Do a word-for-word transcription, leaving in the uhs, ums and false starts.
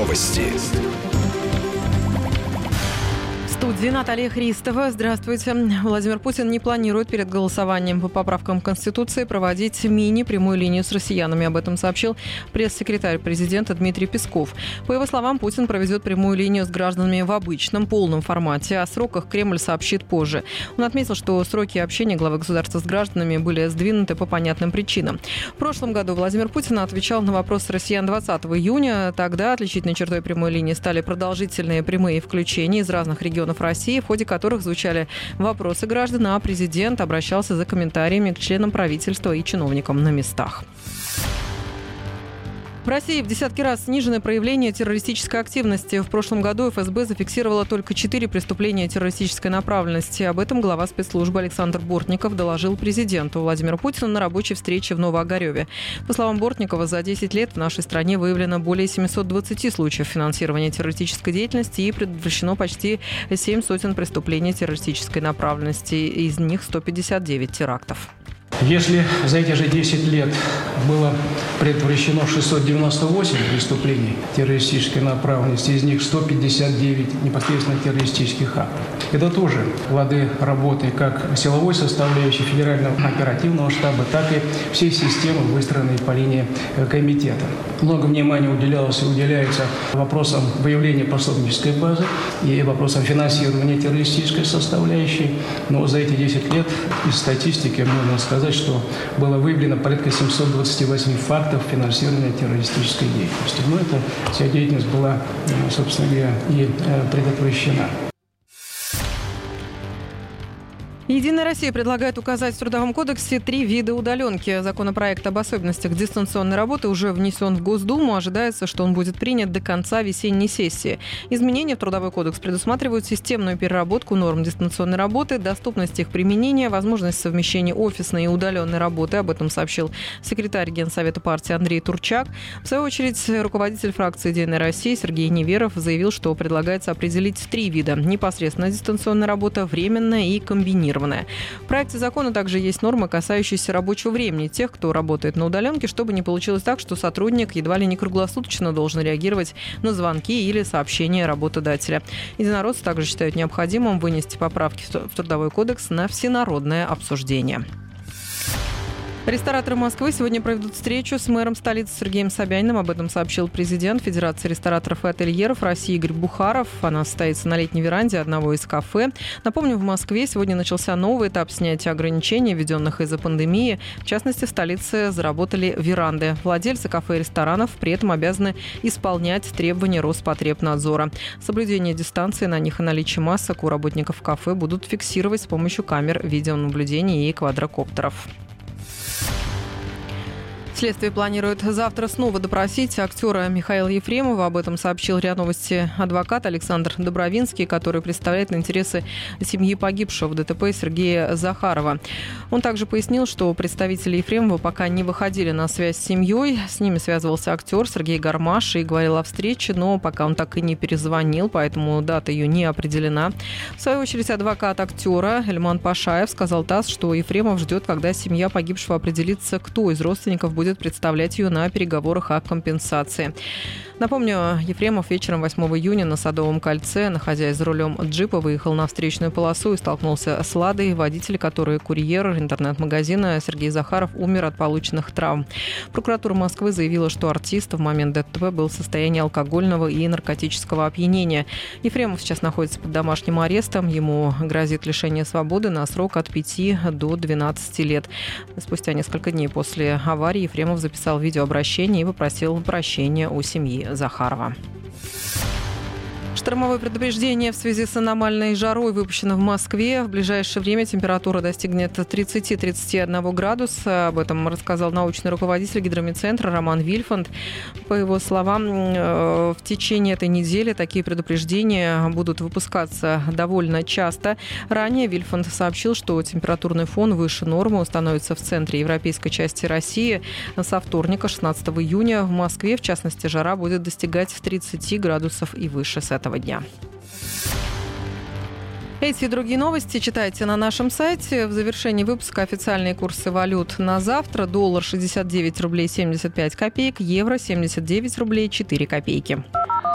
Новости. В студии Наталья Христова. Здравствуйте. Владимир Путин не планирует перед голосованием по поправкам Конституции проводить мини-прямую линию с россиянами. Об этом сообщил пресс-секретарь президента Дмитрий Песков. По его словам, Путин проведет прямую линию с гражданами в обычном, полном формате. О сроках Кремль сообщит позже. Он отметил, что сроки общения главы государства с гражданами были сдвинуты по понятным причинам. В прошлом году Владимир Путин отвечал на вопросы россиян двадцатого июня. Тогда отличительной чертой прямой линии стали продолжительные прямые включения из разных регионов России, в ходе которых звучали вопросы граждан, а президент обращался за комментариями к членам правительства и чиновникам на местах. В России в десятки раз снижены проявления террористической активности. В прошлом году эф эс бэ зафиксировала только четыре преступления террористической направленности. Об этом глава спецслужбы Александр Бортников доложил президенту Владимиру Путину на рабочей встрече в Новоогарево. По словам Бортникова, за десять лет в нашей стране выявлено более семьсот двадцать случаев финансирования террористической деятельности и предотвращено почти семь сотен преступлений террористической направленности. Из них сто пятьдесят девять терактов. Если за эти же десять лет было предотвращено шестьсот девяносто восемь преступлений террористической направленности, из них сто пятьдесят девять непосредственно террористических актов. Это тоже плоды работы как силовой составляющей Федерального оперативного штаба, так и всей системы, выстроенной по линии комитета. Много внимания уделялось и уделяется вопросам выявления пособнической базы и вопросам финансирования террористической составляющей. Но за эти десять лет из статистики можно сказать, что было выявлено порядка семьсот двадцать восемь фактов финансирования террористической деятельности. Но эта вся деятельность была, собственно говоря, и предотвращена. «Единая Россия» предлагает указать в Трудовом кодексе три вида удаленки. Законопроект об особенностях дистанционной работы уже внесен в Госдуму. Ожидается, что он будет принят до конца весенней сессии. Изменения в Трудовой кодекс предусматривают системную переработку норм дистанционной работы, доступность их применения, возможность совмещения офисной и удаленной работы. Об этом сообщил секретарь Генсовета партии Андрей Турчак. В свою очередь, руководитель фракции «Единая Россия» Сергей Неверов заявил, что предлагается определить три вида: непосредственно дистанционная работа, временная и комбинированная. В проекте закона также есть нормы, касающиеся рабочего времени тех, кто работает на удаленке, чтобы не получилось так, что сотрудник едва ли не круглосуточно должен реагировать на звонки или сообщения работодателя. Единороссы также считают необходимым вынести поправки в Трудовой кодекс на всенародное обсуждение. Рестораторы Москвы сегодня проведут встречу с мэром столицы Сергеем Собяниным. Об этом сообщил президент Федерации рестораторов и ательеров России Игорь Бухаров. Она состоится на летней веранде одного из кафе. Напомню, в Москве сегодня начался новый этап снятия ограничений, введенных из-за пандемии. В частности, в столице заработали веранды. Владельцы кафе и ресторанов при этом обязаны исполнять требования Роспотребнадзора. Соблюдение дистанции на них и наличие масок у работников кафе будут фиксировать с помощью камер видеонаблюдения и квадрокоптеров. Следствие планирует завтра снова допросить актера Михаила Ефремова. Об этом сообщил РИА Новости адвокат Александр Добровинский, который представляет интересы семьи погибшего в ДТП Сергея Захарова. Он также пояснил, что представители Ефремова пока не выходили на связь с семьей. С ними связывался актер Сергей Гармаш и говорил о встрече, но пока он так и не перезвонил, поэтому дата ее не определена. В свою очередь, адвокат актера Эльман Пашаев сказал ТАСС, что Ефремов ждет, когда семья погибшего определится, кто из родственников будет представлять ее на переговорах о компенсации. Напомню, Ефремов вечером восьмого июня на Садовом кольце, находясь за рулем джипа, выехал на встречную полосу и столкнулся с «Ладой», водитель, который курьер интернет-магазина Сергей Захаров, умер от полученных травм. Прокуратура Москвы заявила, что артист в момент ДТП был в состоянии алкогольного и наркотического опьянения. Ефремов сейчас находится под домашним арестом. Ему грозит лишение свободы на срок от пяти до двенадцати лет. Спустя несколько дней после аварии Ефремов записал видеообращение и попросил прощения у семьи Захарова. Штормовое предупреждение в связи с аномальной жарой выпущено в Москве. В ближайшее время температура достигнет тридцати-тридцати одного градуса. Об этом рассказал научный руководитель гидромедцентра Роман Вильфанд. По его словам, в течение этой недели такие предупреждения будут выпускаться довольно часто. Ранее Вильфанд сообщил, что температурный фон выше нормы установится в центре европейской части России. Со вторника, шестнадцатого июня, в Москве, в частности, жара будет достигать тридцати градусов и выше с этого дня. Эти и другие новости читайте на нашем сайте. В завершении выпуска официальные курсы валют на завтра. Доллар шестьдесят девять рублей семьдесят пять копеек, евро семьдесят девять рублей четыре копейки.